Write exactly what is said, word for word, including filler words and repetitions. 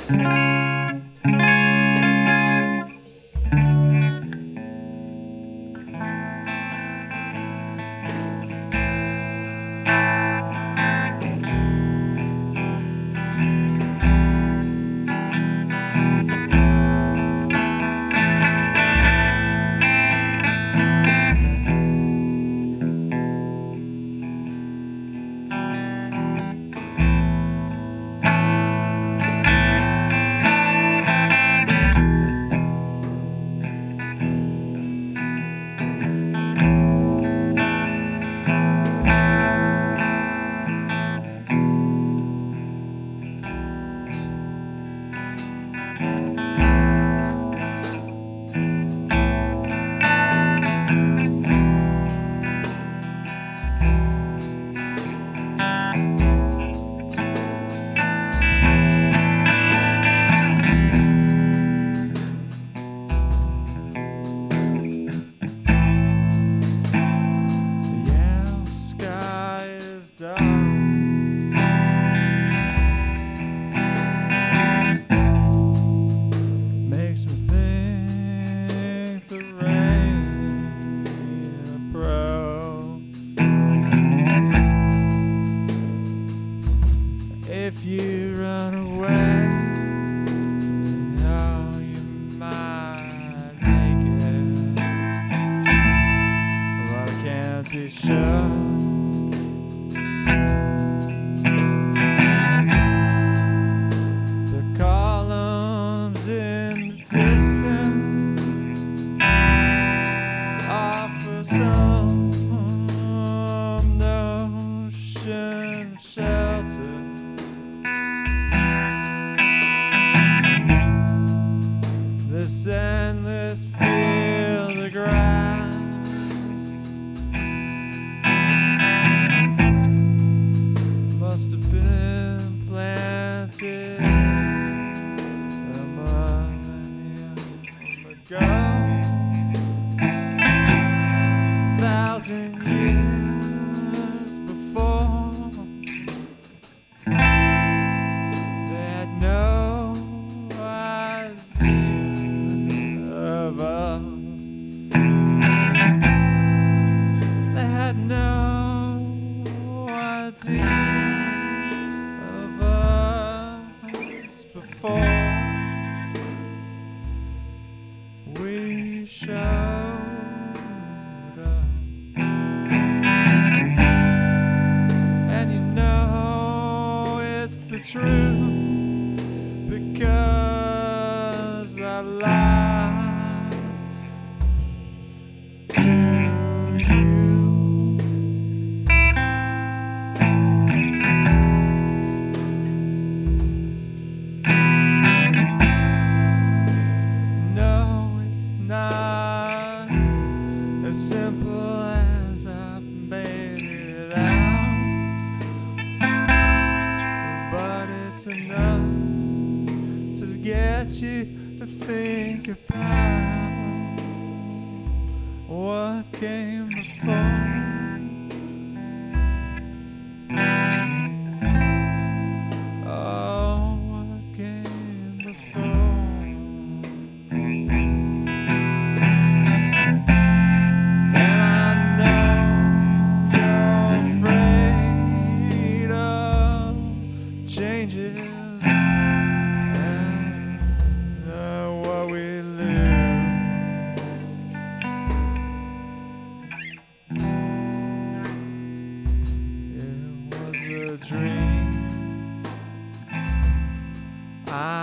If you run away, oh, you might make it, but I can't be sure. The columns in the distance offer some notion of shelter. This endless field of grass must have been planted a millennium ago, thousand years before. They had no idea of us. They had no idea of us before we showed up. And you know it's the truth, because I lied to you. No, it's not as simple as I've made it out, but it's enough to get you to think about what came before. Oh, what came before. And I know you're afraid of changes and uh, what we live. It was a dream I